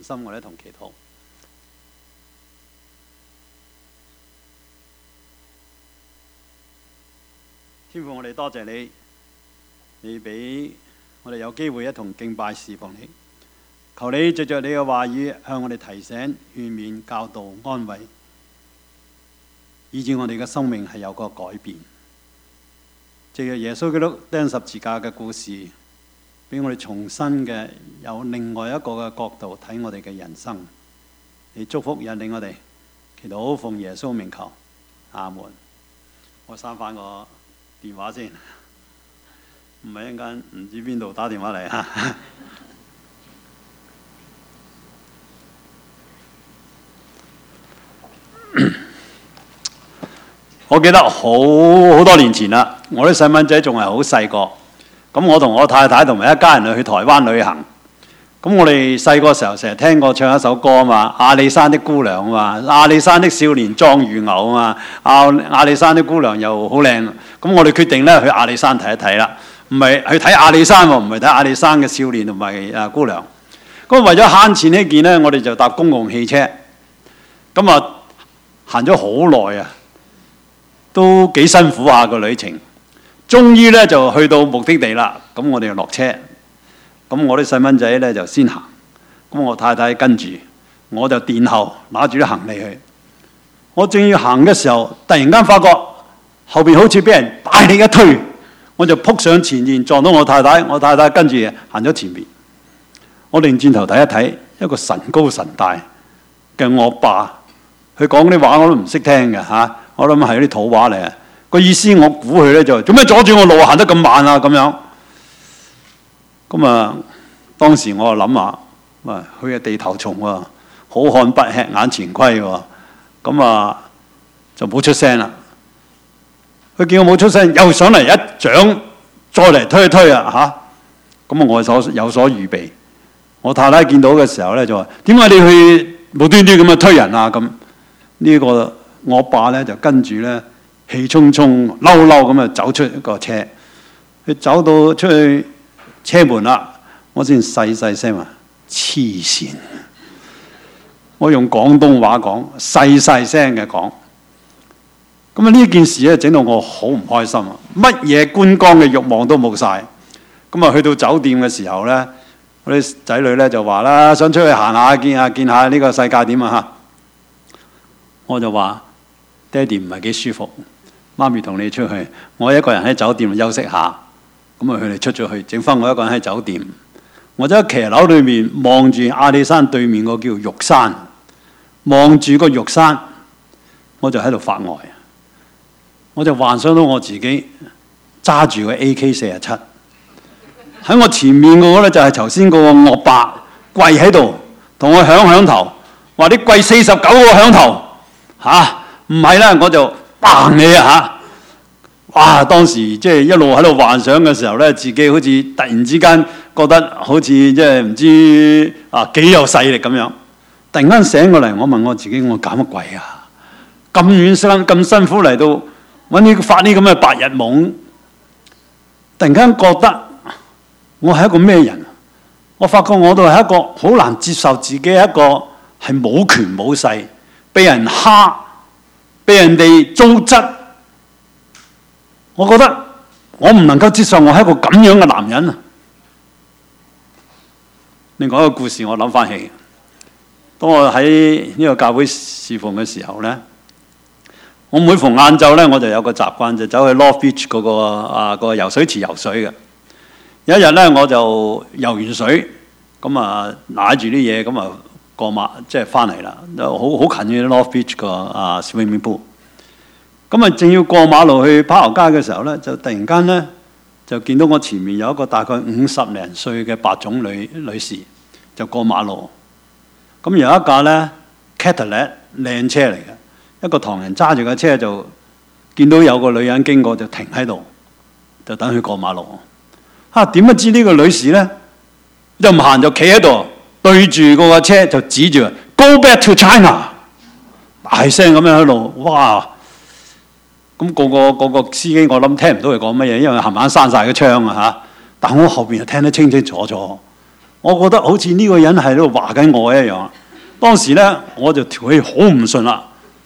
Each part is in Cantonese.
心，我哋一同祈禱。天父，我哋多謝你，你俾我哋有機會一同敬拜侍奉你。求你藉着你嘅話語向我哋提醒、勸勉、教導、安慰，以致我哋嘅生命係有個改變。藉着耶穌基督釘十字架嘅故事，俾我哋重新嘅有另外一個嘅角度睇我哋嘅人生。你祝福引領我哋，祈禱奉耶穌名求，阿門。我刪翻個電話先，唔係一陣間唔知邊度打電話嚟嚇。我記得好多年前啦，我啲細蚊仔仲係好細個，咁我同我太太同埋一家人去台灣旅行。咁我哋細個時候成日聽過唱一首歌啊嘛，阿里山的姑娘啊嘛，阿里山的少年壯如牛啊嘛，阿里山的姑娘又好靚。咁我哋決定咧去阿里山睇一睇啦，唔係去睇阿里山喎，唔係睇阿里山嘅少年同埋姑娘。咁為咗慳錢呢件咧，我哋就搭公共汽車，咁啊行咗好耐啊，都幾辛苦下個旅程。終於咧就去到目的地啦，咁我哋就落車。咁我啲細蚊仔咧就先行，咁我太太跟住，我就殿後拿住啲行李去。我正要行嘅時候，突然間發覺後邊好似俾人大力一推，我就撲上前面撞到我太太，我太太跟住行咗前面。我擰轉頭睇一睇，一個神高神大嘅我爸，佢講啲話我都唔識聽嘅嚇，我諗係啲土話嚟。個意思我估佢咧就做咩阻住我路行得咁慢啊咁樣。咁啊，當時我就諗下，佢係地頭蟲喎，好漢不吃眼前虧喎，咁啊就冇出聲啦。佢見我冇出聲，又上嚟一掌，再嚟推一推啊嚇！咁我有所預備。我太太見到嘅時候咧就話：點解你去無端端咁樣推人啊？咁呢個我爸咧就跟住咧氣沖沖、嬲嬲咁啊走出個車。佢走到出去車門啦，我先細細聲話：黐線！我用廣東話講，細細聲嘅講。咁啊呢件事咧整到我好唔開心啊！乜嘢觀光嘅慾望都冇晒。咁啊去到酒店嘅時候咧，我啲仔女咧就話啦：想出去行下，見下呢個世界點啊嚇！我就話：爹哋唔係幾舒服，媽咪同你出去，我一個人喺酒店休息下。咁啊，佢哋出咗去，剩翻我一個人喺酒店。我就喺騎樓裏面望住阿里山對面個叫玉山，望住個玉山，我就喺度發呆。我就幻想到我自己揸住個 AK-47，喺我前面嗰個咧就係頭先嗰個惡霸跪喺度，同我響頭，話你跪49個響頭嚇，唔係啦，我就砰你啊嚇！哇！當時即係一路喺度幻想嘅時候咧，自己好似突然之間覺得好似即係唔知幾有勢力咁樣。突然間醒過嚟，我問我自己：我搞乜鬼啊？咁遠咁辛苦嚟到揾呢發呢咁嘅白日夢，突然間覺得我係一個咩人？我發覺我都係一個好難接受自己一個係冇權冇勢，被人蝦，被人哋糟質。我覺得我唔能夠接受我係一個咁樣嘅男人啊！另外一個故事我諗翻起，當我喺呢個教會侍奉嘅時候咧，我每逢晏晝咧，我就有個習慣，就走去 North Beach 嗰個游水池游水嘅。有一日咧，我就游完水，咁啊拿住啲嘢，咁啊過馬即係翻嚟啦，好近嘅 North Beach 個swimming pool。咁啊，正要過馬路去跑牛街嘅時候咧，就突然間咧就見到我前面有一個大概50零歲嘅白種女士就過馬路。咁有一架咧 Cadillac 靚車嚟嘅，一個唐人揸住架車就見到有個女人經過就停喺度，就等佢過馬路。點不知呢個女士咧又唔行就企喺度，對住嗰架車就指住 Go back to China， 大聲咁樣喺度，哇！咁個司機我諗聽唔到佢講乜嘢，因為冚唪唥閂晒個窗啊嚇。但我後邊就聽得清清楚楚。 我覺得好似呢個人喺度話緊我一樣。當時咧我就條氣好唔順啦，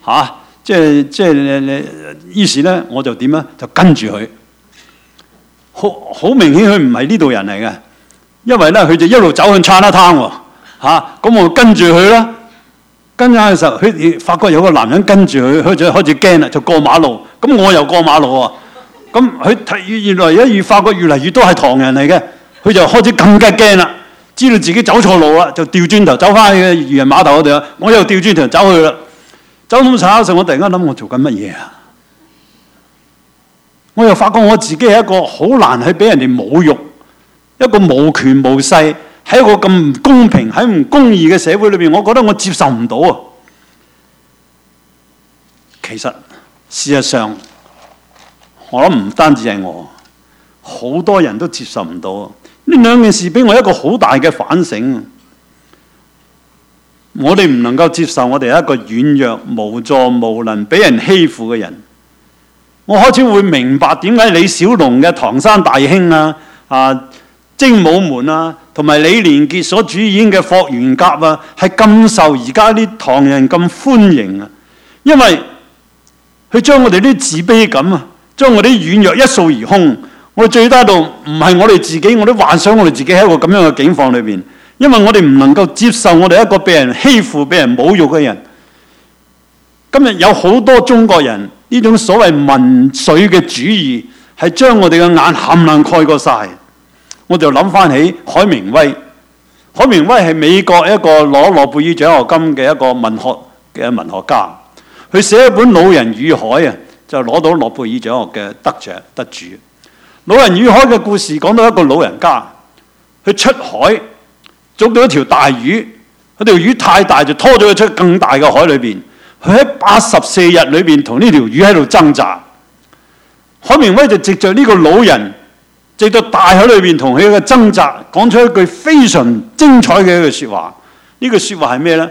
於是咧我就點咧就跟住佢。好明顯佢唔係呢度人嚟嘅，因為咧佢就一路走向 Chinatown 喎，咁我跟住佢啦。跟住嘅時候，佢發覺有個男人跟住佢，佢就開始驚啦，就過馬路。咁我又過馬路喎。咁佢越來越發覺越嚟越多係唐人嚟嘅，佢就開始更加驚啦，知道自己走錯路啦，就調轉頭走翻去漁人碼頭嗰度。我又調轉頭走去啦。走咁慘嘅時候，我突然間諗我做緊乜嘢啊？我又發覺我自己係一個好難去俾人哋侮辱，一個無權無勢，喺一個咁唔公平、喺唔公義嘅社會裏邊，我覺得我接受唔到啊！其實事實上，我諗唔單止係我，好多人都接受唔到啊！呢兩件事俾我一個好大嘅反省。我哋唔能夠接受我哋係一個軟弱、無助、無能、俾人欺負嘅人。我開始會明白點解李小龍嘅唐山大兄精武門同埋李連杰所主演嘅霍元甲係咁受而家啲唐人咁歡迎啊！因為佢將我哋啲自卑感將我哋啲軟弱一掃而空。我哋最低度唔係我哋自己，我都幻想我哋自己喺一個咁樣嘅境況裏邊，因為我哋唔能夠接受我哋一個被人欺負、被人侮辱嘅人。今日有好多中國人呢種所謂民粹嘅主義，係將我哋嘅眼冚唪唥蓋過晒。我就諗翻起海明威。海明威係美國一個攞諾貝爾獎學金嘅一個文學家。佢寫一本《老人與海》就攞到諾貝爾獎學嘅得主。《老人與海》嘅故事講到一個老人家，佢出海捉到一條大魚，嗰條魚太大就拖咗佢出更大嘅海裏邊。佢喺84日裏邊同呢條魚喺度掙扎。海明威就藉着呢個老人，藉着大海裏邊同佢嘅掙扎，講出一句非常精彩嘅一句説話。呢句説話係咩呢？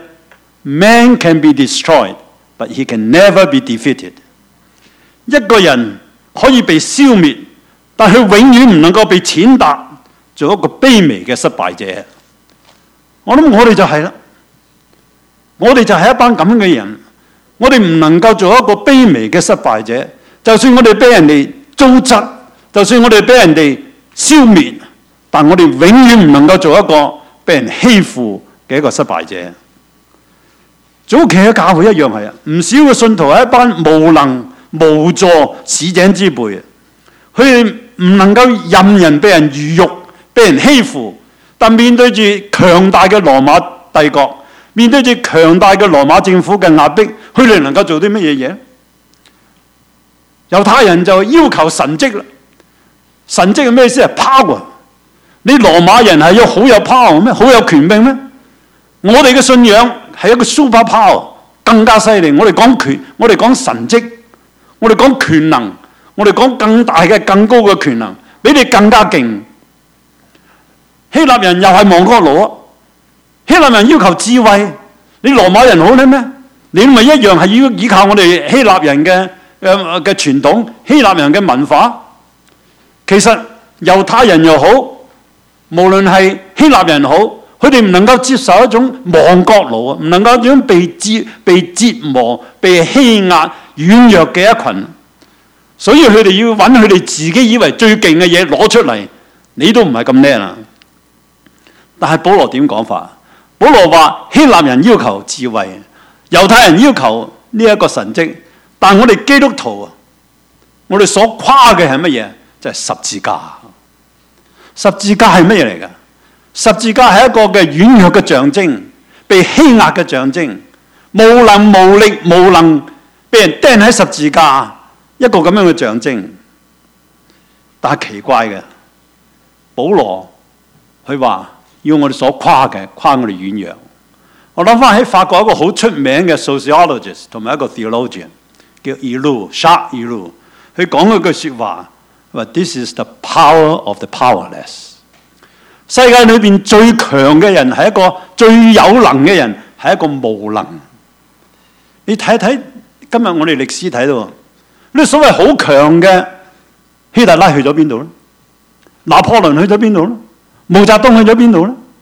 Man can be destroyed, but he can never be defeated。一個人可以被消滅，但佢永遠唔能夠被踐踏，做一個卑微嘅失敗者。我諗我哋就係啦，我哋就係一班咁樣嘅人。我哋唔能夠做一個卑微嘅失敗者，就算我哋俾人哋糟質，就算我哋俾人哋消滅，但我哋永遠唔能夠做一個俾人欺負嘅一個失敗者。早期嘅教會一樣係唔少嘅信徒係一班無能無助、市井之輩，佢哋唔能夠任人俾人侮辱、俾人欺負，但面對住強大嘅羅馬帝國，面對住強大嘅羅馬政府嘅壓迫，佢哋能夠做啲乜嘢嘢？猶太人就要求神蹟啦。神蹟係咩意思？係 power。你羅馬人係要好有 power 咩？好有權柄咩？我哋嘅信仰係一個 super power， 更加犀利。我哋講權，我哋講神蹟，我哋講權能，我哋講更大嘅、更高嘅權能，比你更加勁。希臘人又係亡國奴啊！希臘人要求智慧，你羅馬人好叻咩？你咪一樣係要依靠我哋希臘人嘅傳統，希臘人嘅文化。其實猶太人又好，無論係希臘人好，佢哋唔能夠接受一種亡國奴啊，唔能夠一種被折磨、被欺壓、軟弱嘅一群。所以佢哋要揾佢哋自己以為最勁嘅嘢攞出嚟，你都唔係咁叻啦。但係保羅點講法？保羅話希臘人要求智慧，猶太人要求呢一個神蹟，但我哋基督徒啊，我哋所誇嘅係乜嘢？就係十字架。十字架係乜嘢嚟㗎？十字架係一個嘅軟弱嘅象徵，被欺壓嘅象徵，無能無力無能，被人釘喺十字架，一個咁樣嘅象徵。但係奇怪嘅，保羅佢話要我哋所誇嘅，誇我哋軟弱。我諗翻喺法國一個好出名嘅 sociologist 同埋一個 theologian 叫 Jacques Ellul， 佢講嗰句説話話 This is the power of the powerless。世界裏邊最強嘅人係一個最有能嘅人，係一個無能。你睇睇今日我哋歷史睇到，呢所謂好強嘅希特拉去咗邊度咧？拿破崙去咗邊度咧？毛澤東去咗邊度咧？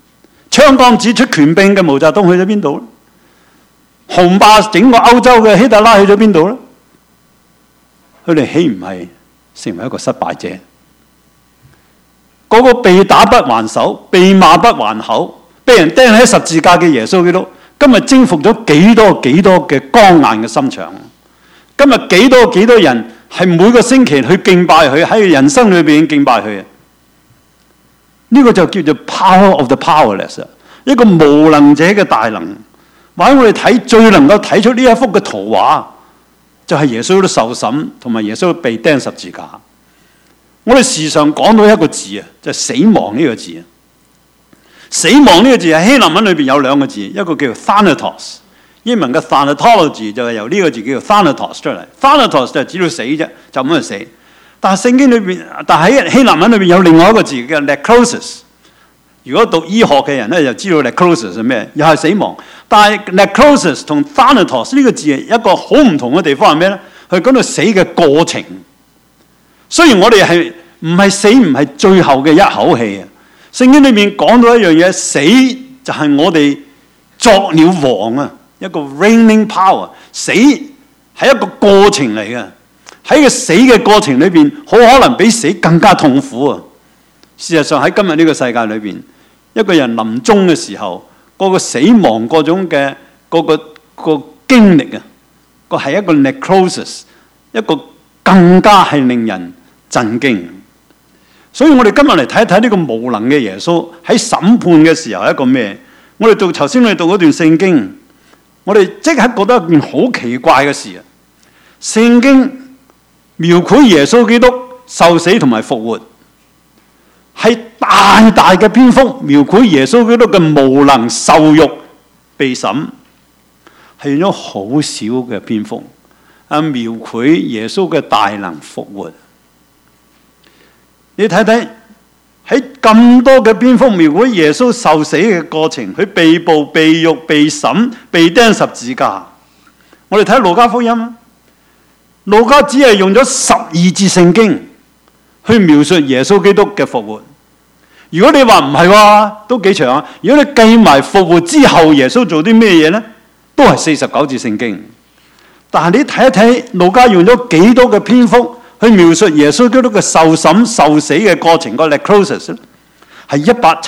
槍桿子出權柄嘅毛澤東去咗邊度咧？雄霸整個歐洲嘅希特拉去咗邊度咧？佢哋豈唔係成為一個失敗者？嗰個被打不還手、被罵不還口、被人釘喺十字架嘅耶穌基督，今日征服咗幾多嘅剛硬嘅心腸？今日幾多人係每個星期去敬拜佢，喺人生裏邊敬拜佢啊？呢個就叫做 power of the powerless， 一個無能者嘅大能。或者我哋睇最能夠睇出呢一幅嘅圖畫，就係耶穌都受審同埋耶穌被釘十字架。我哋時常講到一個字啊，就係死亡呢個字啊。死亡呢個字喺希臘文裏邊有兩個字，一個叫 thanatos， 英文嘅 thanatology 就係由呢個字叫做 thanatos 出嚟。thanatos 就係指到死啫，就咁樣死。但係聖經裏邊，但喺希臘文裏邊有另外一個字叫 necrosis。如果讀醫學嘅人咧，就知道 necrosis 係咩，又係死亡。但係 necrosis 同 thanatos 呢個字係一個好唔同嘅地方係咩咧？佢講到死嘅過程。雖然我哋係唔係死，唔係最後嘅一口氣啊。聖經裏面講到一樣嘢，死就係我哋作了王啊，一個 reigning power。死係一個過程嚟嘅，喺個死嘅過程裏邊，好可能比死更加痛苦啊。事實上喺今日呢個世界裏邊，一個人臨終嘅時候，嗰個死亡嗰種嘅嗰個經歷啊，個係一個 necrosis， 一個更加係令人震驚。所以我哋今日嚟睇一睇呢個無能嘅耶穌喺審判嘅時候係一個咩？我哋讀頭先我哋讀嗰段聖經，我哋即刻覺得一件好奇怪嘅事啊！聖經描繪耶穌基督受死同埋復活，係大大嘅篇幅描繪耶穌基督嘅無能受辱被審，係用咗好少嘅篇幅描繪耶穌嘅大能復活。你睇睇喺咁多嘅篇幅描繪耶穌受死嘅過程，佢被捕、被辱、被審、被釘十字架。我哋睇路加福音，路加只係用咗12節聖經去描述耶穌基督嘅復活。如果你話唔係喎，都幾長啊！如果你計埋復活之後耶穌做啲咩嘢呢？都係49節聖經。但係你睇一睇路加用咗幾多嘅篇幅去描述耶穌基督嘅受審受死嘅過程，個 necrosis 咧，係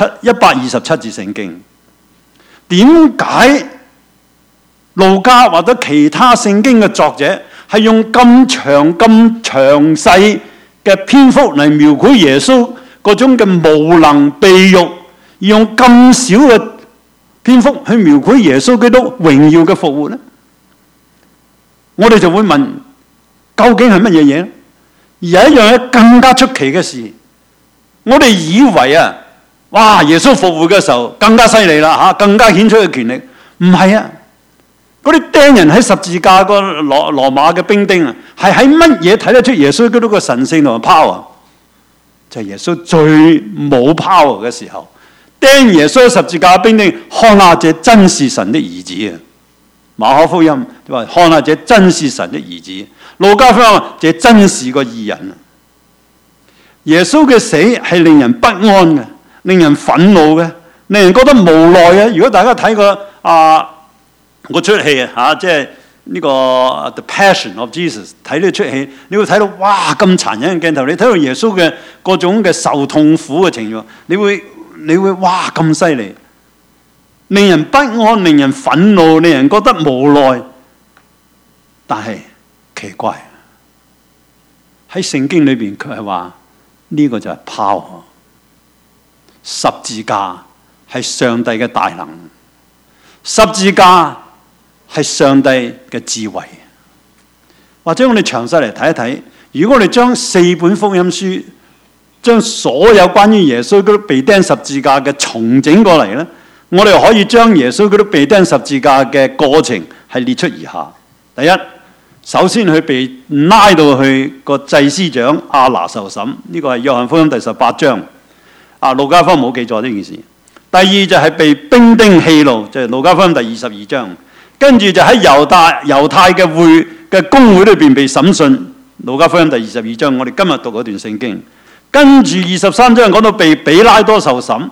127節聖經。點解路加或者其他聖經嘅作者係用咁長咁詳細嘅篇幅嚟描繪耶穌嗰種嘅無能被辱，而用咁少嘅篇幅去描繪耶穌基督榮耀嘅復活呢？我哋就會問，究竟係乜嘢嘢？而有一樣嘢更加出奇嘅事，我哋以為啊，哇！耶穌復活嘅時候更加犀利啦嚇，更加顯出嘅權力。唔係啊，嗰啲釘人喺十字架個羅馬嘅兵丁啊，係喺乜嘢睇得出耶穌基督嘅神聖同埋 power？就係耶穌最冇 power 嘅時候，釘耶穌十字架嘅兵丁，看下這真是神的兒子啊！馬可福音話看下這真是神的兒子，路加福音話這真是個義人啊！耶穌嘅死係令人不安嘅，令人憤怒嘅，令人覺得無奈嘅。如果大家睇過嗰出戲啊，即係呢個 The Passion of Jesus， 睇呢出戲，你會睇到哇咁殘忍嘅鏡頭，你睇到耶穌嘅各種嘅受痛苦嘅情況，你會哇咁犀利，令人不安，令人憤怒，令人覺得無奈。但係奇怪，喺聖經裏邊佢係話呢個就係 power， 十字架係上帝嘅大能，十字架係上帝嘅智慧。或者我哋詳細嚟睇一睇，如果我哋將4本福音書，將所有關於耶穌基督被釘十字架嘅重整過嚟咧，我哋可以將耶穌基督被釘十字架嘅過程係列出以下。第一，首先佢被拉到去個祭司長亞拿受審，呢個係約翰福音第18章，路加福音冇記載呢件事。第二就係被兵丁戲弄，就係路加福音第22章。跟住就喺猶太嘅公會裏邊被審訊，路加福音第22章，我哋今日讀嗰段聖經。跟住23章講到被比拉多受審，跟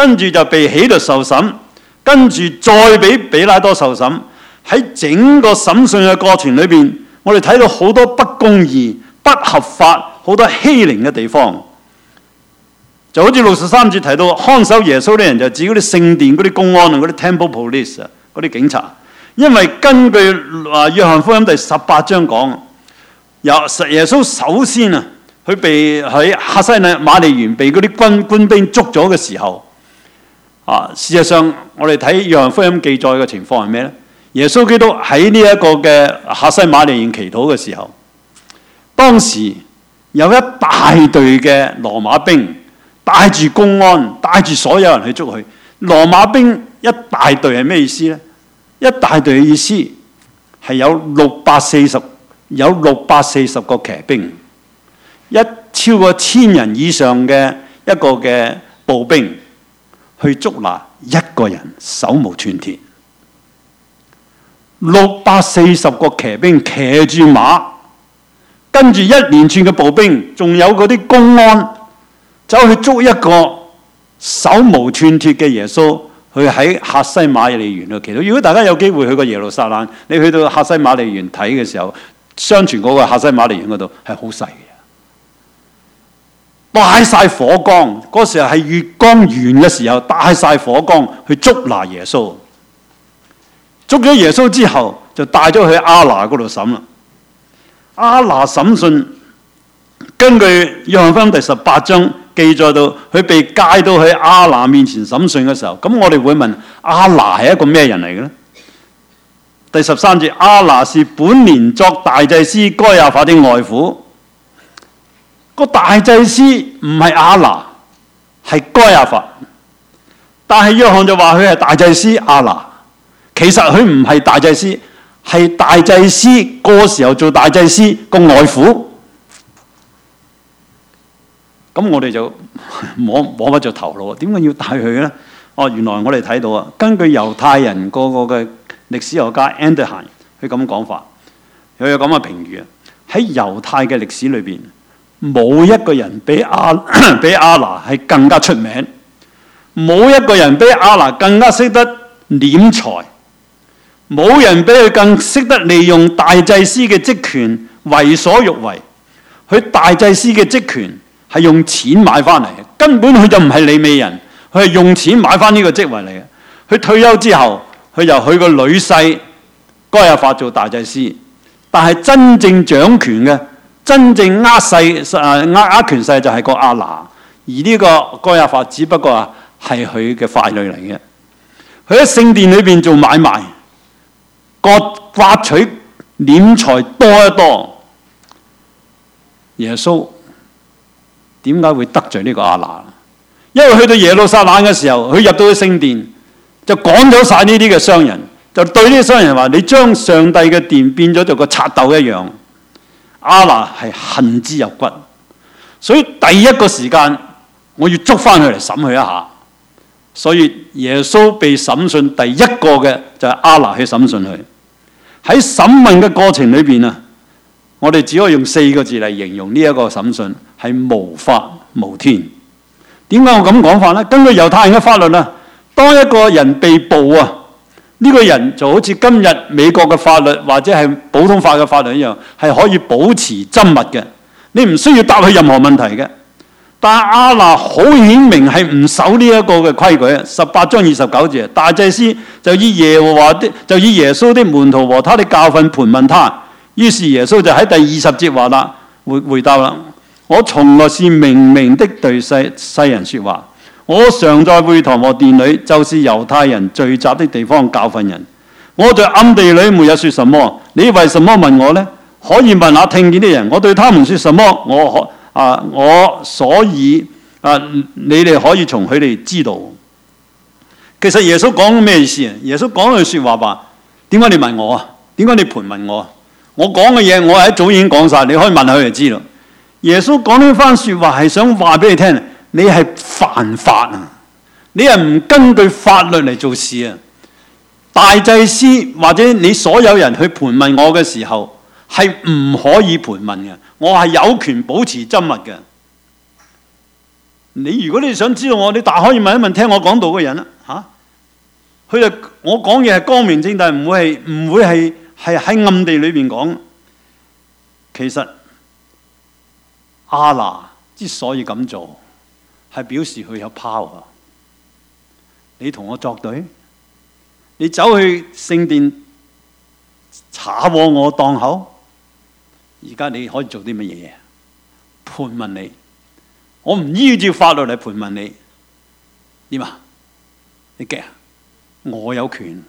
跟住就被起律受審，跟住再俾比拉多受審。喺整個審訊嘅過程裏邊，我哋睇到好多不公義、不合法、好多欺凌嘅地方。就好似63節提到，看守耶穌啲人就指嗰啲聖殿嗰啲公安啊，嗰啲 temple police 啊，嗰啲警察。因為根據約翰福音第18章講，耶穌首先啊，佢被喺客西馬尼園被嗰啲官兵捉咗嘅時候，事實上我哋睇約翰福音記載嘅情況係咩呢？耶穌基督喺呢一個嘅客西馬尼園祈禱嘅時候，當時有一大隊嘅羅馬兵帶住公安，帶住所有人去捉佢。羅馬兵一大隊係咩意思呢？一大隊嘅意思係有640個騎兵，超過1000人以上嘅一個嘅步兵去捉拿一個人手無寸鐵。640個騎兵騎住馬，跟住一連串嘅步兵，仲有嗰啲公安走去捉一個手無寸鐵嘅耶穌，去喺客西馬尼園度祈禱。如果大家有機會去過耶路撒冷，你去到客西馬尼園睇嘅時候，相傳嗰個客西馬尼園嗰度係好細嘅，帶晒火光。嗰時候係月光圓嘅時候，帶晒火光去捉拿耶穌。捉咗耶穌之後，就帶咗去亞拿嗰度審啦。亞拿審訊，根據約翰福音第18章記載到，佢被介到去亞拿面前審訊嘅時候，咁我哋會問亞拿係一個咩人嚟嘅呢？第13節，亞拿是本年作大祭司該亞法的外父。個大祭司唔係亞拿，係該亞法，但係約翰就話佢係大祭司亞拿。其實佢唔係大祭司，係大祭司嗰時候做大祭司個外父。咁我哋就摸不着頭腦，點解要帶佢呢？原來我哋睇到啊，根據猶太人個嘅歷史學家 Anderson 佢咁講法，佢有咁嘅評語啊。喺猶太嘅歷史裏邊，冇一個人比亞拿係更加出名，冇一個人比亞拿更加識得斂財。冇人比佢更識得利用大祭司嘅職權為所欲為。佢大祭司嘅職權係用錢買翻嚟嘅，根本佢就唔係利未人，佢係用錢買翻呢個職位嚟嘅。佢退休之後，佢由佢個女婿該亞法做大祭司，但係真正掌權嘅、真正握權勢就係個亞拿，而呢個該亞法只不過係佢嘅傀儡嚟嘅。佢喺聖殿裏邊做買賣。刮取斂財多一多，耶穌點解會得罪呢個亞拿？因為去到耶路撒冷嘅時候，佢入到去聖殿就趕走晒呢啲嘅商人，就對呢啲商人話：你將上帝嘅殿變咗做個賊竇一樣。亞拿係恨之入骨，所以第一個時間我要捉翻佢嚟審佢一下。所以耶穌被審訊第一個嘅就係亞拿去審訊佢。喺審問嘅過程裏邊啊，我哋只可以用4個字嚟形容呢一個審訊，係無法無天。點解我咁講法呢？根據猶太人嘅法律啊，當一個人被捕啊，呢個人就好似今日美國嘅法律或者係普通法嘅法律一樣，係可以保持緘默嘅，你唔需要答佢任何問題嘅。但係亞拿好顯明係唔守呢一個嘅規矩啊！18章29節，大祭司就以耶穌的門徒和他的教訓盤問他。於是耶穌就喺第20節話啦，回答啦：我從來是明明的對世人說話。我常在會堂和殿裏，就是猶太人聚集的地方教訓人。我在暗地裏沒有說什麼，你為什麼問我呢？可以問下聽見的人，我對他們說什麼，所以你哋可以從佢哋知道。其實耶穌講咩意思啊？耶穌講句說話吧，點解你問我啊？點解你盤問我啊？我講嘅嘢我係一早已經講晒，你可以問下佢就知道。耶穌講呢番說話係想話俾你聽，你係犯法啊！你係唔根據法律嚟做事啊！大祭司或者你所有人去盤問我嘅時候，係唔可以盤問嘅。我係有權保持緘默嘅。 如果你想知道你大可以問一問聽我講道嘅人啦嚇。我講嘢係光明正大，唔會係喺暗地裏邊講。其實亞拿之所以咁做，係表示佢有 power。你同我作對，你走去聖殿查獲我檔口，而家你可以做啲乜嘢？盤問你，我唔依照法律嚟盤問你，點啊？你驚啊？我有權。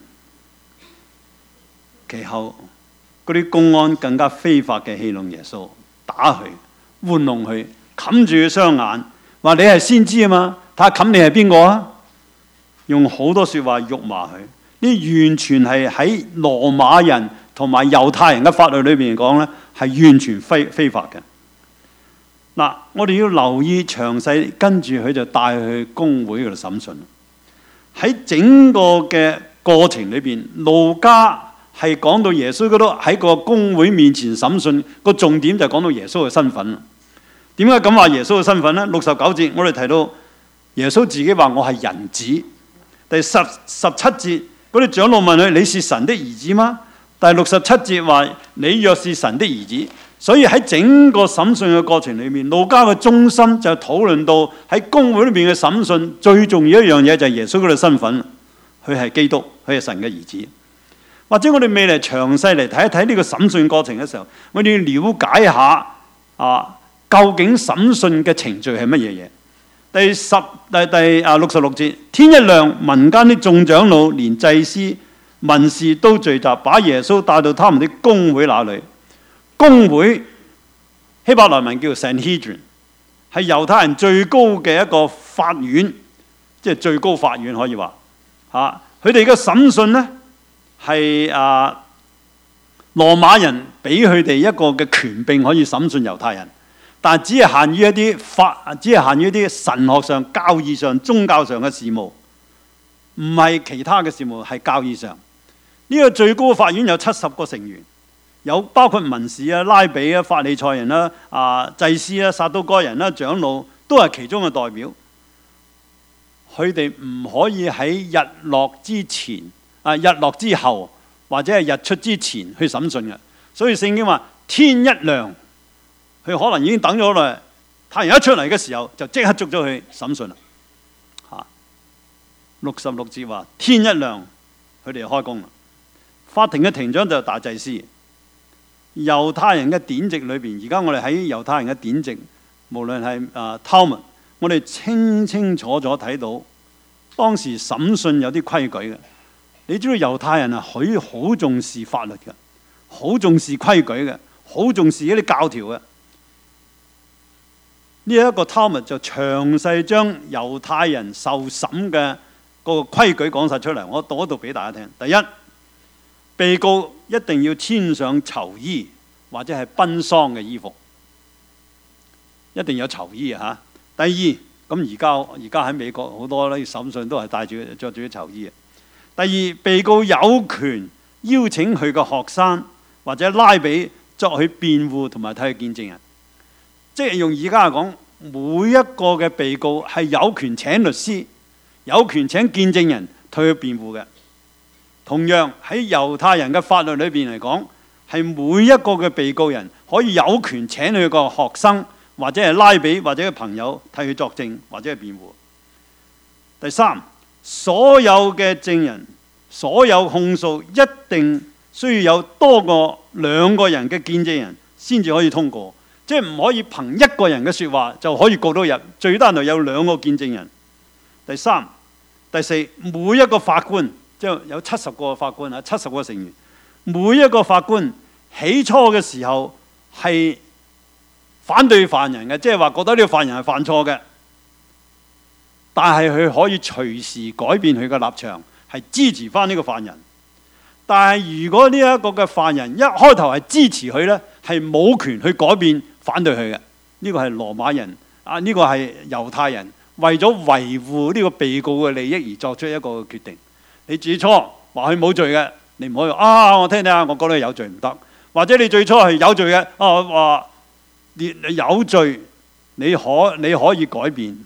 其後嗰啲公安更加非法嘅戲弄耶穌，打佢、玩弄佢，冚住佢雙眼，話你係先知啊嘛，睇下冚你係邊個啊？用好多說話辱罵佢，呢完全係喺羅馬人同埋猶太人嘅法律裏邊嚟講咧，係完全非法嘅。嗱，我哋要留意詳細，跟住佢就帶佢去公會嗰度審訊。喺整個嘅過程裏邊，路加係講到耶穌嗰度喺個公會面前審訊，個重點就講到耶穌嘅身份。點解咁話耶穌嘅身份呢？69節我哋提到耶穌自己話我係人子。第17節嗰啲長老問佢：你是神的兒子嗎？第67節話你若是神的兒子。所以喺整個審訊嘅過程裏面，路加嘅中心就討論到喺公會裏面嘅審訊最重要一樣嘢就係耶穌嗰個身份，佢係基督，佢係神嘅兒子。或者我哋未嚟詳細嚟睇一睇呢個審訊過程嘅時候，我哋要了解一下究竟審訊嘅程序係乜嘢嘢？第66節，天一亮，民間的眾長老連祭司、文士都聚集，把耶穌帶到他們的公會那裏。公會希伯來文叫 Sanhedrin， 係猶太人最高嘅一個法院，即係最高法院可以話嚇。佢哋嘅審訊呢，係羅馬人俾佢哋一個嘅權柄可以審訊猶太人，但只係限於一啲神學上、教義上、宗教上嘅事務，唔係其他嘅事務，係教義上。呢個最高法院有70個成員。有包括文士啊、拉比啊、法利賽人啦、祭司啊、撒都該人啦、長老，都係其中嘅代表。佢哋唔可以喺日落之前、日落之後或者係日出之前去審訊嘅。所以聖經話天一亮，佢可能已經等咗耐，太陽一出嚟嘅時候就即刻捉咗去審訊啦。66節話天一亮，佢哋就開工啦。法庭嘅庭長就係大祭司。猶太人嘅典籍裏邊，而家我哋喺猶太人嘅典籍，無論係Talmud，我哋清清楚楚睇到當時審訊有啲規矩嘅。你知道猶太人啊，佢好重視法律嘅，好重視規矩嘅，好重視一啲教條嘅。呢一個 Talmud 就詳細將猶太人受審嘅個規矩講晒出嚟，我讀一讀俾大家聽。第一，被告一定要穿上囚衣或者係奔喪嘅衣服，一定有囚衣啊！第二，咁而家喺美國好多咧審訊都係帶住着住啲囚衣。第二，被告有權邀請佢嘅學生或者拉比作佢辯護同埋替佢見證人，即係用而家嚟講，每一個嘅被告係有權請律師、有權請見證人替佢辯護嘅。同樣喺猶太人嘅法律裏邊嚟講，係每一個嘅被告人可以有權請佢個學生或者係拉比或者係朋友替佢作證或者係辯護。第三，所有嘅證人、所有控訴一定需要有多過2個人嘅見證人先至可以通過，即係唔可以憑1個人嘅説話就可以告到入，最單獨有2個見證人。第三、第四，每一個法官。即係有70個法官啊，70個成員。每一個法官起初嘅時候係反對犯人嘅，即係話覺得呢個犯人係犯錯嘅。但係佢可以隨時改變佢嘅立場，係支持翻呢個犯人。但係如果呢一個嘅犯人一開頭係支持佢呢，係冇權去改變反對佢嘅。呢個係羅馬人呢個係猶太人為咗維護呢個被告嘅利益而作出一個決定。你最初話佢冇罪嘅，你唔可以我聽下，我覺得佢有罪唔得。或者你最初係有罪嘅，話你有罪，你可以改變，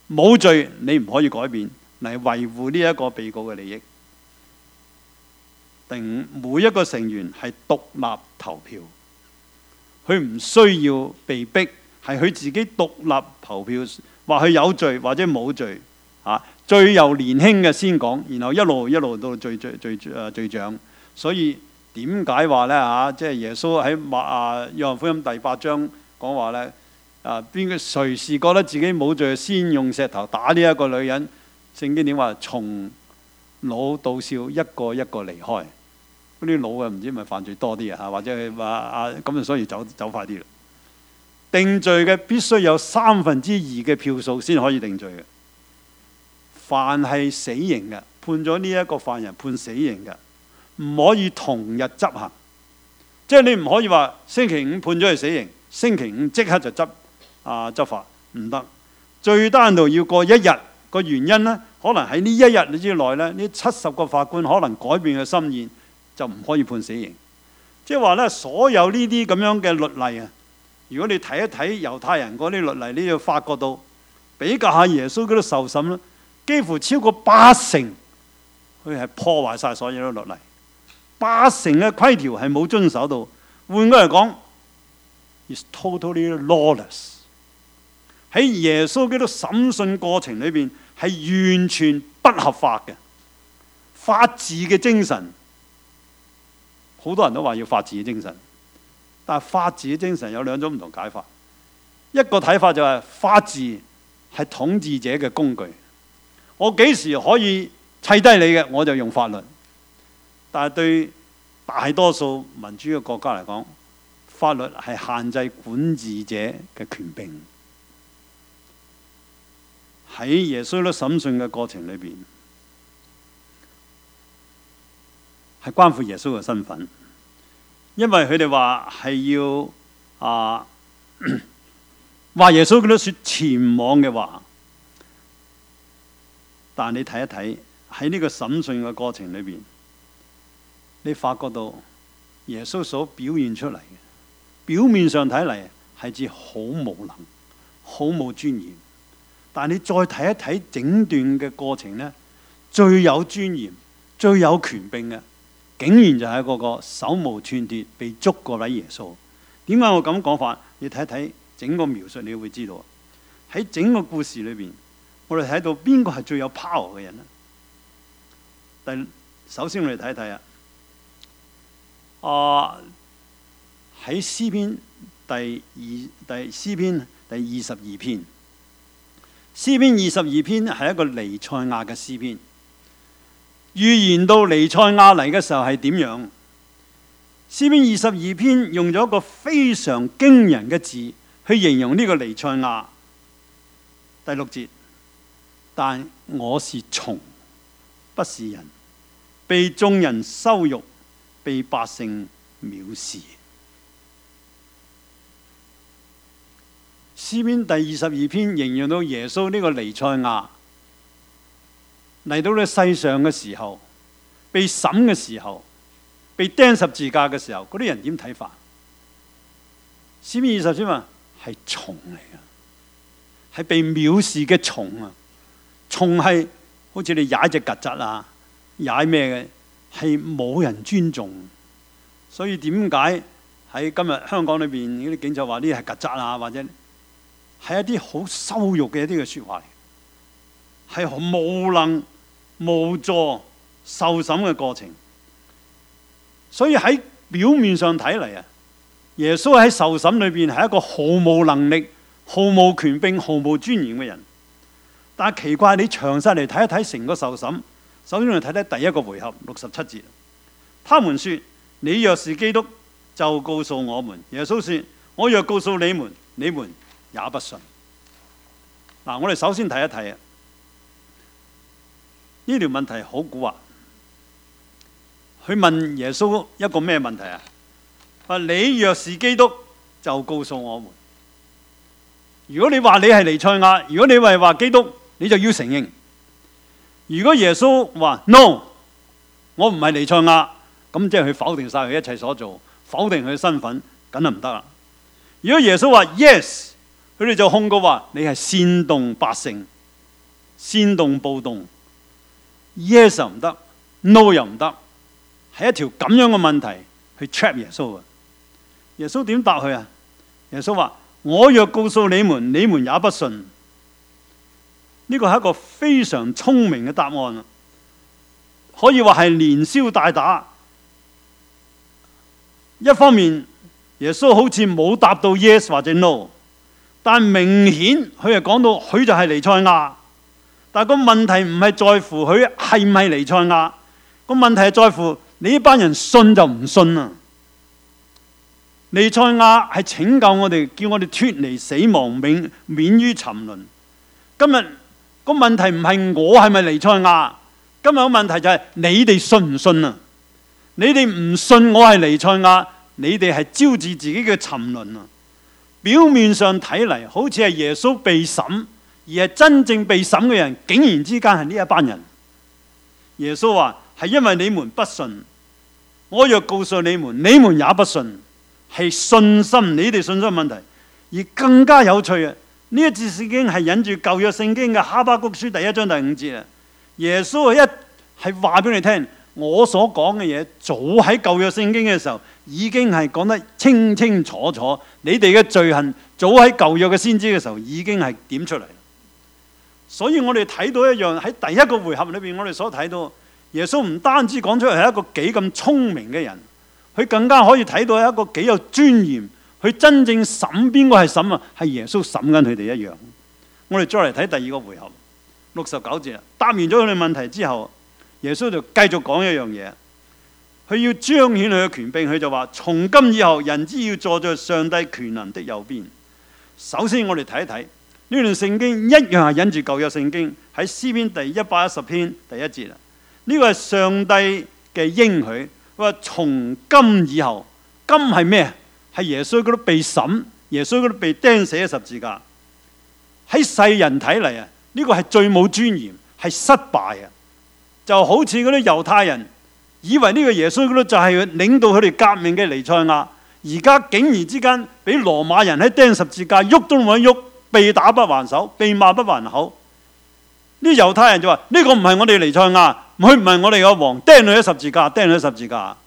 冇罪你唔可以改變嚟維護呢一個被告嘅利益。第五，每一個成員係獨立投票，佢唔需要被逼，係佢自己獨立投票，話佢有罪或者冇罪。最由年輕嘅先講，然後一路到最長。所以點解話呢？即係耶穌喺約翰福音第8章講話呢，誰是覺得自己冇罪，先用石頭打呢一個女人。聖經點話？從老到少，一個一個離開。嗰啲老嘅唔知咪犯罪多啲或者係話咁，所以走快啲啦。定罪嘅必須有2/3嘅票數先可以定罪嘅。凡係死刑嘅，判咗呢一個犯人判死刑嘅，唔可以同日執行。即係你唔可以話星期5判咗佢死刑，星期5即刻就執法，唔得。最低限度要過1日。個原因呢，可能喺呢1日之內呢，呢70個法官可能改變嘅心意，就唔可以判死刑。即係話呢，所有呢啲咁樣嘅律例啊，如果你睇一睇猶太人嗰啲律例，你要發覺到比較下耶穌嗰啲受審啦，幾乎超過80%，佢係破壞晒所有嘅律例，80%嘅規條係冇遵守到。換句嚟講 ，is totally lawless。喺耶穌基督審訊過程裏邊係完全不合法嘅，法治嘅精神，好多人都話要法治嘅精神，但係法治嘅精神有2種唔同解法。一個睇法就係法治係統治者嘅工具，我幾時可以砌低你嘅，我就用法律。但係對大多數民主嘅國家嚟講，法律係限制管治者嘅權柄。喺耶穌嘅審訊嘅過程裏邊，係關乎耶穌嘅身份，因為佢哋話係要話耶穌佢都説僭妄嘅話。但係你睇一睇喺呢個審訊嘅過程裏邊，你發覺到耶穌所表現出嚟嘅，表面上睇嚟係似好無能、好冇尊嚴。但你再睇一睇整段嘅過程呢，最有尊嚴、最有權柄嘅，竟然就係嗰個手無寸鐵被捉嗰位耶穌。點解我咁講法？你睇一睇整個描述，你會知道喺整個故事裏邊，我哋睇到邊個係最有 power 嘅人呢？首先我哋睇一睇喺詩篇第22篇。詩篇22篇係一個彌賽亞嘅詩篇，預言到彌賽亞嚟嘅時候係點樣？詩篇22篇用咗一個非常驚人嘅字去形容呢個彌賽亞。第6節，但我是蟲，不是人，被眾人羞辱，被百姓藐視。詩篇第22篇形容到耶穌呢個彌賽亞嚟到呢世上嘅時候，被審嘅時候，被釘十字架嘅時候，嗰啲人點睇法？詩篇20篇話係蟲嚟嘅，係被藐視嘅蟲啊！蟲係好似你踩隻曱甴啊，踩咩嘅，係冇人尊重。所以點解喺今日香港裏邊嗰啲警察話呢係曱甴啊，或者係一啲好羞辱嘅一啲嘅説話，係無能無助受審嘅過程。所以喺表面上睇嚟啊，耶穌喺受審裏邊係一個毫無能力、毫無權柄、毫無尊嚴嘅人。但係奇怪，你詳細嚟睇一睇成個受審，首先我哋睇睇第一個回合67節，他們說：你若是基督，就告訴我們。耶穌說：我若告訴你們，你們也不信。嗱，我哋首先睇一睇啊，呢條問題好蠱惑。佢問耶穌一個咩問題啊？話你若是基督，就告訴我們。如果你話你係彌賽亞，如果你話基督，你就要承認。如果耶穌話 no， 我唔係彌賽亞，咁即係佢否定晒佢一切所做，否定佢嘅身份，梗係唔得啦。如果耶穌話 yes， 佢哋就控告話你係煽動百姓， 煽動暴動，yes 又唔得，no 又唔得，係一條咁樣嘅問題去 trap 耶穌啊！耶穌點答佢啊？耶穌話：我若告訴你們，你們也不信。呢個係一個非常聰明嘅答案，可以話係連消帶打。一方面，耶穌好似冇答到 yes 或者 no， 但明顯佢係講到佢就係彌賽亞。但係個問題唔係在乎佢係唔係彌賽亞，個問題係在乎你呢班人信就唔信啊！彌賽亞係拯救我哋，叫我哋脫離死亡，免於沉淪。今日個問題唔係我係咪彌賽亞，今日個問題就係你哋信唔信啊？你哋唔信我係彌賽亞，你哋係招致自己嘅沉淪啊！表面上睇嚟好似係耶穌被審，而係真正被審嘅人竟然之間係呢一班人。耶穌話係因為你們不信，我若告訴你們，你們也不信。係信心，你哋信心問題。而更加有趣啊！呢一節聖經係引住舊約聖經嘅哈巴谷書第1章第5節啊。耶穌係話俾你聽，我所講嘅嘢早喺舊約聖經嘅時候已經係講得清清楚楚。你哋嘅罪行早喺舊約嘅先知嘅時候已經係點出嚟。所以我哋睇到一樣，喺第一個回合裏邊，我哋所睇到耶穌唔單止講出嚟係一個幾咁聰明嘅人。佢更加可以睇到一個幾有尊嚴，佢真正審邊個係審啊？係耶穌審緊佢哋一樣。我哋再嚟睇第二個回合，69節，答完咗佢哋問題之後，耶穌就繼續講一樣嘢，佢要彰顯佢嘅權柄，佢就話：從今以後，人子要坐在上帝權能的右邊。首先我哋睇一睇呢段聖經，一樣係引住舊約聖經喺詩篇第110篇第1節啊。呢個係上帝嘅應許。佢話從今以後，今係咩？係耶穌嗰度被審，耶穌嗰度被釘死喺十字架。喺世人睇嚟啊，呢個係最冇尊嚴，係失敗啊！就好似嗰啲猶太人以為呢個耶穌嗰度就係領導佢哋革命嘅彌賽亞，而家竟然之間俾羅馬人喺釘十字架，喐都冇得喐，被打不還手，被罵不還口。呢猶太人就話：呢個唔係我哋彌賽亞。佢唔係我哋嘅王，釘佢喺十字架，釘佢喺十字架。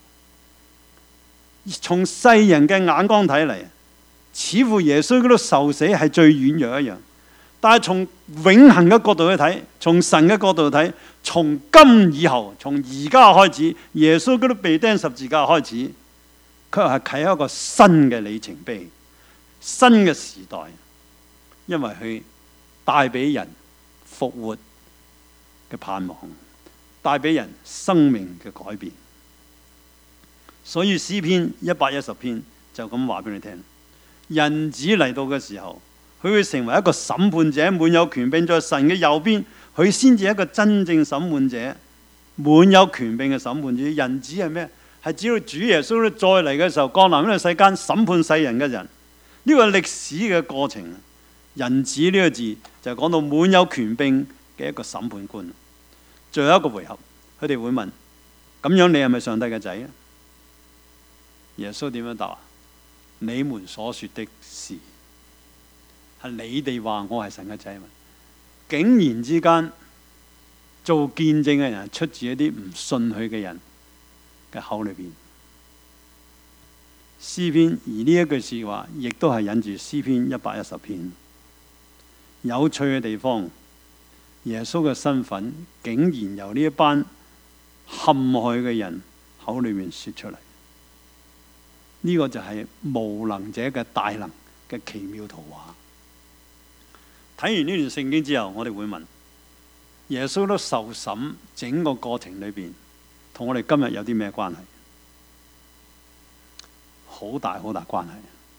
從世人嘅眼光睇嚟，似乎耶穌嗰度受死係最軟弱一樣。但係從永恆嘅角度去睇，從神嘅角度去睇，從今以後，從而家開始，耶穌嗰度被釘十字架開始，佢係啟一個新嘅里程碑，新嘅時代，因為佢帶俾人復活嘅盼望。帶俾人生命嘅改變，所以詩篇110篇就咁話俾你聽：人子嚟到嘅時候，佢會成為一個審判者，滿有權柄在神嘅右邊，佢先至係一個真正審判者，滿有權柄嘅審判者。人子係咩？係只要主耶穌再嚟嘅時候，降臨呢個世間審判世人嘅人。呢個歷史嘅過程，人子呢個字就講到滿有權柄嘅一個審判官。最後一個回合，佢哋會問：咁樣你係咪上帝嘅仔啊？耶穌點樣答？你們所說的是，係你哋話我係神嘅仔嘛？竟然之間做見證嘅人出自一啲唔信佢嘅人嘅口裏邊。詩篇，而呢一句說話亦都係引住詩篇110篇。有趣嘅地方，耶穌嘅身份竟然由呢一班陷害嘅人口裏面說出嚟，呢個就係無能者嘅大能嘅奇妙圖畫。睇完呢段聖經之後，我哋會問：耶穌都受審整個過程裏邊，同我哋今日有啲咩關係？好大好大關係。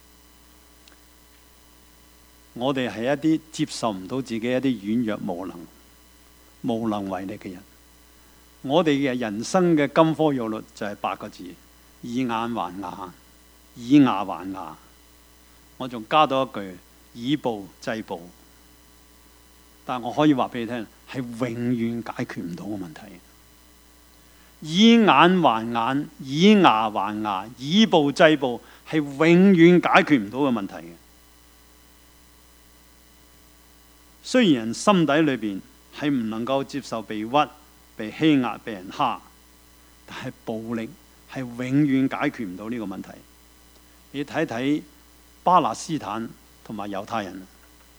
我哋係一啲接受唔到自己一啲軟弱無能為力嘅人。我哋嘅人生嘅金科玉律就係8個字：以眼還眼，以牙還牙。我仲加多一句：以暴制暴。但我可以話俾你聽，係永遠解決唔到嘅問題。以眼還眼，以牙還牙，以暴制暴，係永遠解決唔到嘅問題嘅。雖然人心底裏邊係唔能夠接受被屈、被欺壓、被人蝦，但係暴力係永遠解決唔到呢個問題。你睇睇巴勒斯坦同埋猶太人，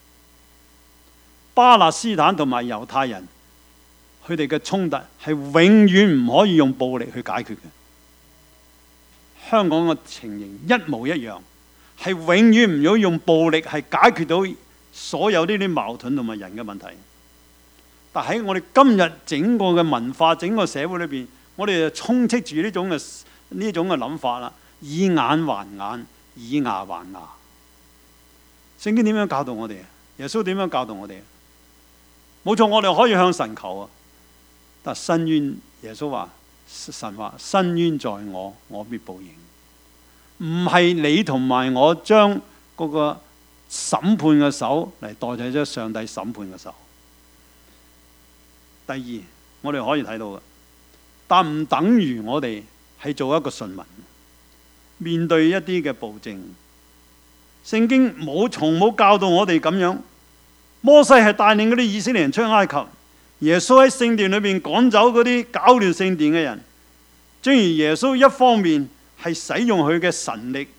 巴勒斯坦同埋猶太人佢哋嘅衝突係永遠唔可以用暴力去解決嘅。香港嘅情形一模一樣，係永遠唔要用暴力係解決到所有呢啲矛盾同埋人嘅問題。但喺我哋今日整個嘅文化、整個社會裏邊，我哋就充斥住呢種嘅諗法啦，以眼還眼，以牙還牙。聖經點樣教導我哋？耶穌點樣教導我哋？冇錯，我哋可以向神求啊，但伸冤，耶穌話，神話伸冤在我，我必報應。唔係你同埋我將嗰個審判嘅手嚟代替咗上帝審判嘅手。第二，我哋可以睇到嘅，但唔等於我哋係做一個順民，面對一啲嘅暴政。聖經從冇教導我哋咁樣。摩西係帶領嗰啲以色列人出埃及，耶穌喺聖殿裏邊趕走嗰啲搞亂聖殿嘅人。正如耶穌一方面係使用佢嘅神力，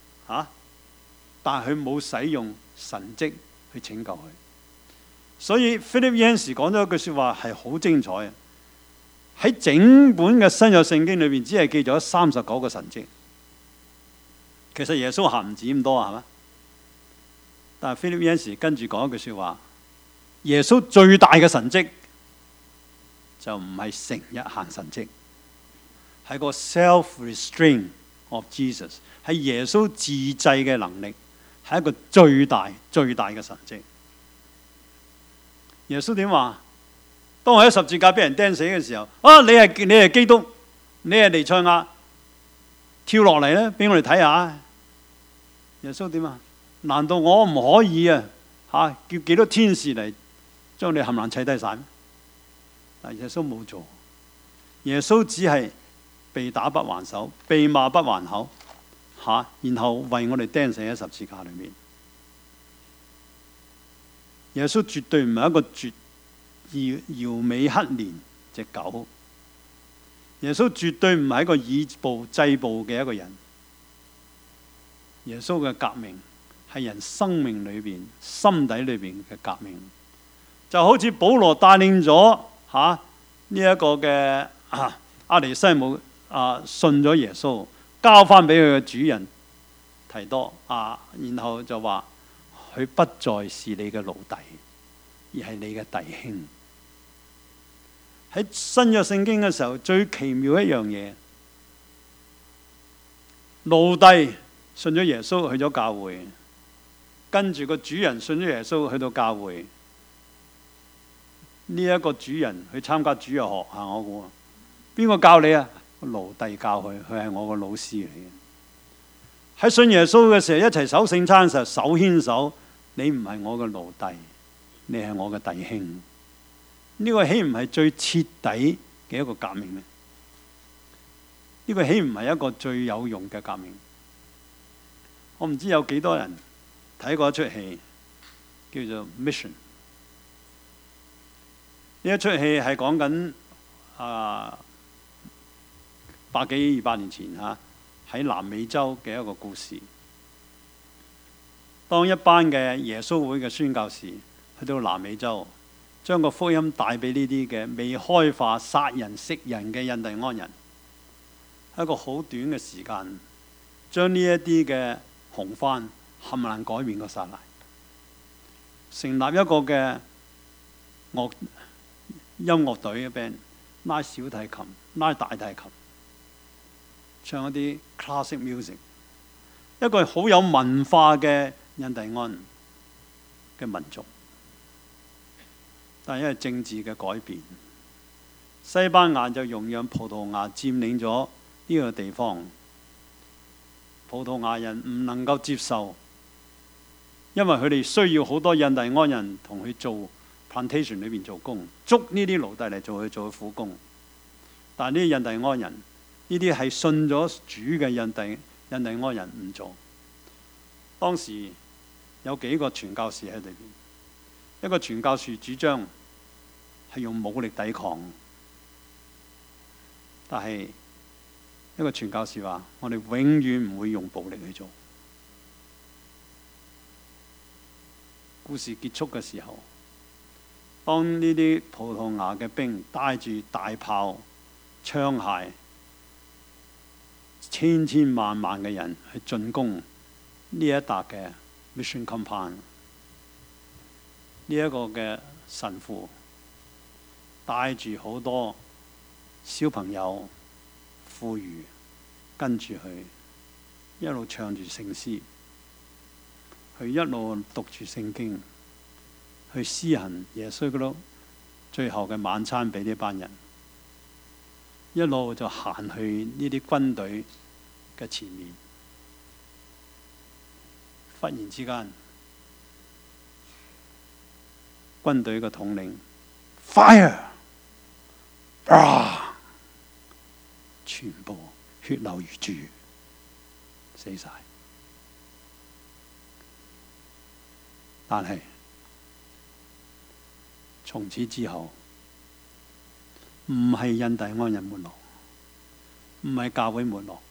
但係佢冇使用神蹟去拯救佢。所以 Philip Yancey 講咗一句說話係好精彩嘅。喺整本嘅新約聖經裏邊，只係記咗39個神蹟。其實耶穌行唔止咁多，係咪？但係 Philip Yancey 跟住講一句說話：耶穌最大嘅神蹟就唔係成日行神蹟，係個 self-restraint of Jesus， 係耶穌自制嘅能力，係一個最大嘅神蹟。耶穌點話？當我喺十字架俾人釘死嘅時候，你係基督，你係彌賽亞，跳落嚟咧，俾我哋睇下。耶穌點啊？難道我唔可以叫幾多天使嚟將你冚唪唥砌低晒咩？但耶穌冇做，耶穌只係被打不還手，被罵不還口，然後為我哋釘死喺十字架裏面。耶穌絕對唔係一個搖尾乞憐隻狗，耶穌絕對唔係一個以暴制暴嘅一個人。耶穌嘅革命係人生命裏邊、心底裏邊嘅革命，就好似保羅帶領咗呢一個嘅阿尼西姆信咗耶穌，交翻俾佢嘅主人提多然後就話佢不再是你嘅奴隸，而係你嘅弟兄。喺新約聖經嘅時候，最奇妙一樣嘢，奴隸信咗耶穌去咗教會，跟住個主人信咗耶穌去到教會。呢一個主人去參加主日學我估邊個教你啊？奴隸教佢，佢係我個老師嚟嘅。喺信耶穌嘅時候，一齊守聖餐嘅時候，手牽手，你唔係我嘅奴隸，你係我嘅弟兄。呢個豈唔係最徹底嘅一個革命咩？呢個豈唔係一個最有用嘅革命？我唔知有幾多人睇過一出戲叫做《Mission》。呢一出戲係講緊100幾200年前喺南美洲嘅一個故事。當一班嘅耶穌會嘅宣教士去到南美洲，將個福音帶俾呢啲嘅未開化、殺人食人嘅印第安人，一個好短嘅時間，將呢一啲嘅紅番冚唪唥改變個撒賴，成立一個嘅音樂隊嘅 band， 拉小提琴、拉大提琴，唱一啲 classic music， 一個好有文化嘅印第安嘅民族。但係因為政治嘅改變，西班牙就容讓葡萄牙佔領咗呢個地方。葡萄牙人唔能夠接受，因為佢哋需要好多印第安人同佢做 plantation 裏邊做工，捉呢啲奴隸嚟做苦工。但係呢啲印第安人，呢啲係信咗主嘅印第安人唔做。當時有幾個傳教士喺裏邊，一個傳教士主張係用武力抵抗。但係一個傳教士話：我哋永遠唔會用暴力去做。故事結束嘅時候，當呢啲葡萄牙嘅兵帶住大炮、槍械，千千萬萬嘅人去進攻呢一笪嘅 Mission Compound， 呢一個嘅神父帶住好多小朋友、婦孺跟住佢，一路唱住聖詩，佢一路讀住聖經，去施行耶穌基督最後嘅晚餐俾呢班人，一路就行去呢啲軍隊嘅前面。忽然之間，軍隊嘅統領 Fire！ 全部血流如注，死晒。但係從此之後，唔係印第安人沒落，唔係教會沒落，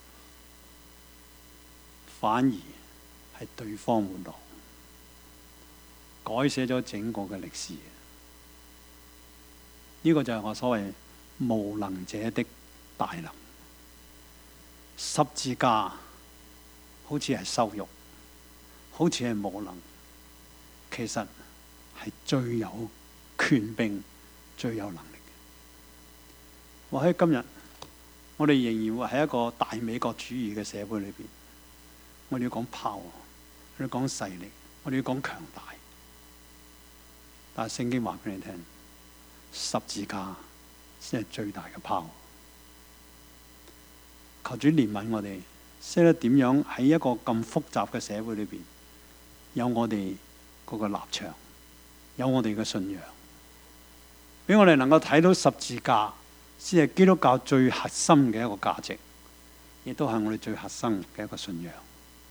反而係對方沒落，改寫咗整個嘅歷史。呢個就係我所謂無能者的大能。十字架好似係羞辱，好似係無能，其實係最有權柄、最有能力嘅。或喺今日，我哋仍然會喺一個大美國主義嘅社會裏邊，我哋要講 power， 我哋要講勢力，我哋要講強大。但係聖經話俾你聽，十字架先係最大嘅 power。求主憐憫我哋，識得點樣喺一個咁複雜嘅社會裏邊，有我哋嗰個立場，有我哋嘅信仰，俾我哋能夠睇到十字架先係基督教最核心嘅一個價值，亦都係我哋最核心嘅一個信仰。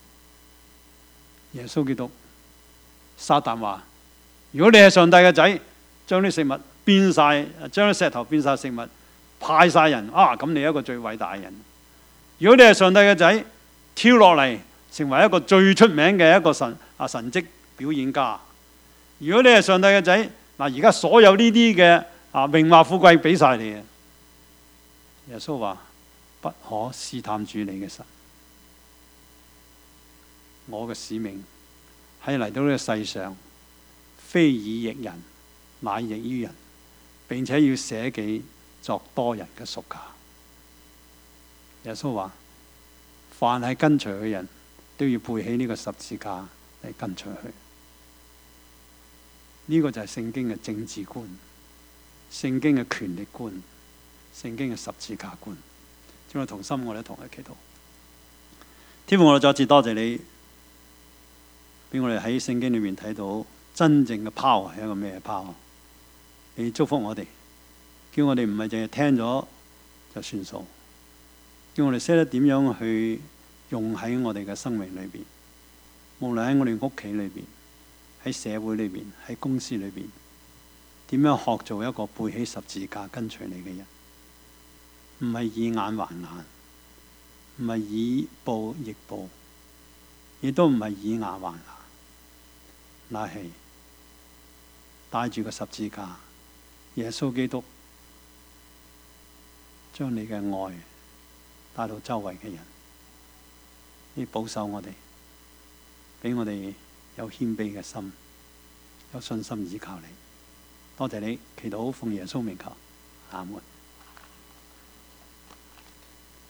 耶穌基督，撒旦話：如果你係上帝嘅仔，將啲食物變晒，將啲石頭變晒食物，派晒人啊！咁你係一個最偉大嘅人。如果你係上帝嘅仔，跳落嚟成為一個最出名嘅一個神蹟表演家。如果你係上帝嘅仔，嗱，而家所有呢啲嘅榮華富貴俾晒你嘅。耶穌話：不可試探主你嘅神。我嘅使命係嚟到呢個世上，非以役人，乃役於人，並且要捨己作多人嘅贖價。耶穌話：凡係跟隨嘅人都要背起呢個十字架嚟跟隨佢。呢個就係聖經嘅政治觀，聖經嘅權力觀，聖經嘅十字架觀。請我同心，我哋同佢祈禱。天父，我哋再次多謝你，俾我哋喺聖經裏面睇到真正嘅 power 係一個咩 power？ 你祝福我哋，叫我哋唔係淨係聽咗就算數。叫我哋識得點樣去用喺我哋嘅生命裏邊，無論喺我哋屋企裏邊、喺社會裏邊、喺公司裏邊，點樣學做一個背起十字架跟隨你嘅人，唔係以眼還眼，唔係以暴易暴，亦都唔係以牙還牙，乃係帶住個十字架，耶穌基督將你嘅愛帶到周圍嘅人，你保守我哋，俾我哋有謙卑嘅心，有信心依靠你。多謝你，祈禱奉耶穌名求，阿門。